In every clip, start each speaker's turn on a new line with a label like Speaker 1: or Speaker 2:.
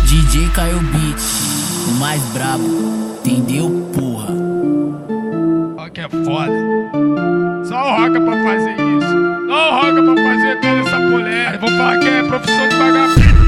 Speaker 1: DJ Caio Beat, o mais brabo, entendeu, porra?
Speaker 2: Rock é foda. Só o Roca pra fazer isso. Só o Roca pra fazer toda essa polêmica. Aí vou falar que é profissão de vagabundo.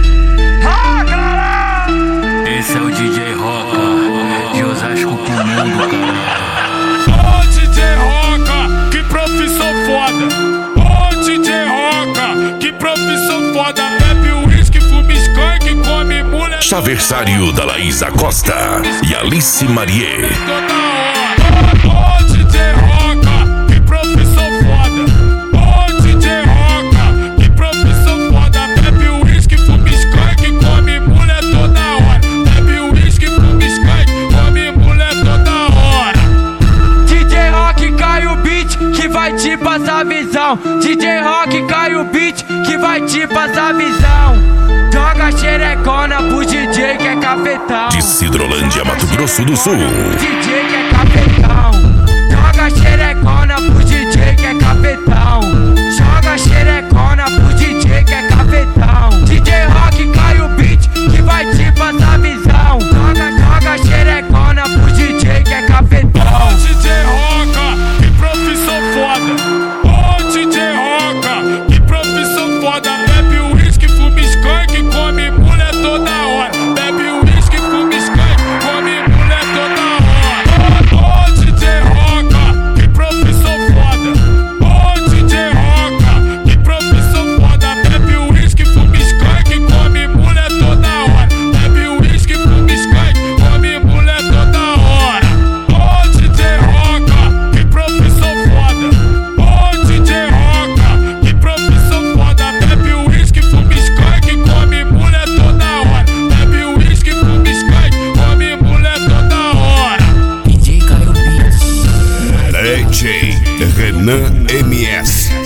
Speaker 3: Esse é o DJ Roca, de Osasco pro mundo, cara.
Speaker 2: Ô DJ Roca, que profissão foda. Ô DJ Roca, que profissão foda. Bebe uísque, fuma skunk, come mulher.
Speaker 4: Chaversário da Laísa Costa e Alice Marie.
Speaker 2: Toda hora. Ô DJ Roca, que profissão foda. Ô DJ Roca, que profissão foda. Bebe uísque, fuma skunk, come mulher toda hora. Bebe uísque, fuma skunk, come mulher toda hora.
Speaker 5: DJ Rock cai o beat que vai te passar visão. DJ Rock cai o beat que vai te passar visão. Joga xerecona pro DJ que é cafetão.
Speaker 4: De Sidrolândia, Mato Grosso do Sul.
Speaker 5: DJ que é cafetão. Joga xerecona pro DJ que é cafetão. Joga xerecona pro DJ que é cafetão. DJ Rock cai o beat que vai te passar visão. Joga xerecona pro DJ que é cafetão.
Speaker 2: Ô DJ Roca, que profissão foda. Ô DJ Roca, que profissão foda. Bebe uísque, fuma skunk, come mulher toda hora. Bebe uísque, fuma skunk, come mulher toda hora. Ô DJ Roca, que profissão foda. Ô DJ Roca, que profissão foda. Bebe uísque, fuma skunk, come mulher toda hora. Bebe uísque, fuma skunk, come mulher toda hora. Ô DJ Roca, que profissão foda. Ô DJ Roca, que profissão foda. Bebe uísque, fuma skunk, come mulher toda hora. Bebe uísque, fuma skunk, come mulher toda hora.
Speaker 1: DJ Caio Beat.
Speaker 4: DJ Renan MS.